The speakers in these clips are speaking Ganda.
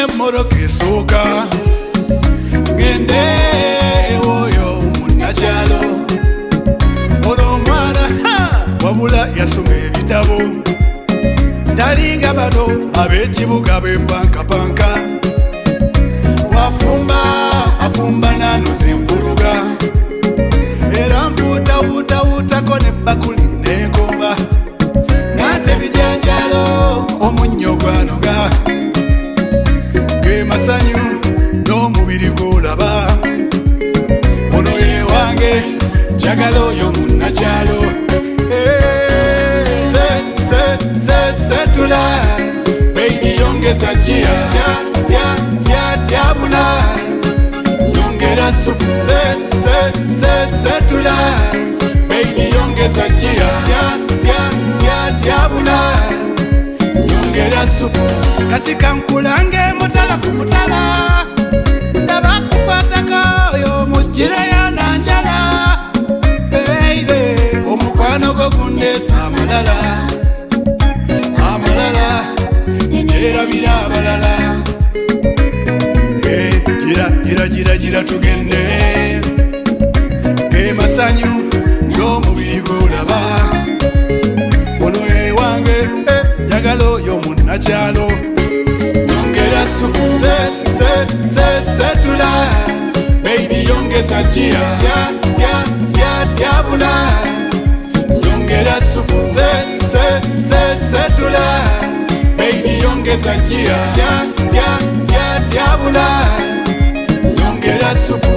moroka esooka ngende ewoyo munnakyalo ono omwana wabula yasoma ebitabo talinga bano ab'ekibuga bepankapanka wafumba afumba nanuza envuluga era mpuutawuutawuutako nebbakuli n'enkomba nate ebijanjalo omunnyo gwanoga ge masanyu n'omubiri gwolaba ono ye wange njagala oyo munnakyalo setula baby yongeza jia tyabula nyongera supu setula baby yongeza jia tyabula nyongera supu katika nkulange mutala kumutala ndaba kukwatako oyo mujire yananjala baby omukwano gwo gundesa amalala nerabira abalala gira tugende masanyu ng'omubiri gwolaba ono ewange njagala oyo munnakyalo nyongera supu setula baby yongeza jia tyabula nyongera supu setula baby yongeza jia tyabula nyongera supu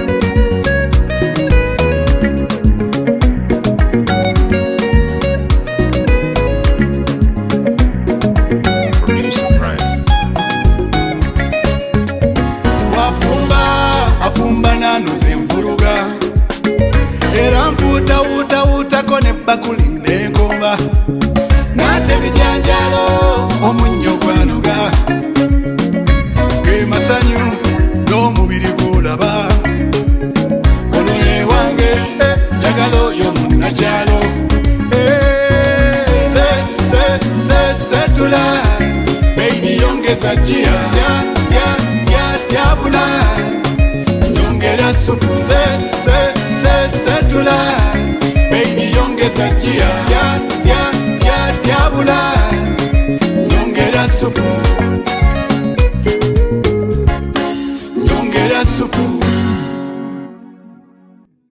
afumba nanuza envuluga era mpuutawuutawuutako nebbakuli n'enkomba nate ebijanjalo omunnyo gwanoga ge masanyu n'omubiri gwolaba ono ye wange njagala oyo munnakyalo setula baby yongeza jia tyabula nyongera supu setula baby yongeza jia tyabula nyongera supu